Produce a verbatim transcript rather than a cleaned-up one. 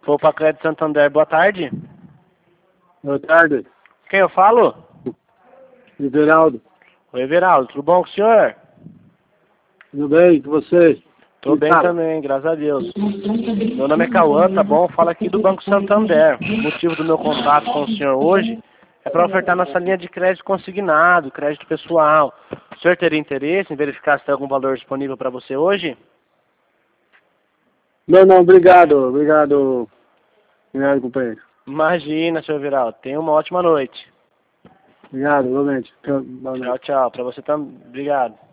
Poupa Crédito Santander, boa tarde. Boa tarde. Quem eu falo? Everaldo. Oi, Everaldo, tudo bom com o senhor? Tudo bem com você? Tô Quem bem fala? também, graças a Deus. Meu nome é Cauã, tá bom? Fala aqui do Banco Santander. O motivo do meu contato com o senhor hoje é para ofertar nossa linha de crédito consignado, crédito pessoal. O senhor teria interesse em verificar se tem algum valor disponível para você hoje? Não, não, obrigado. Obrigado. Obrigado, companheiro. Imagina, senhor Everaldo. Tenha uma ótima noite. Obrigado, igualmente. Boa noite. Tchau, tchau. Para você também. Obrigado.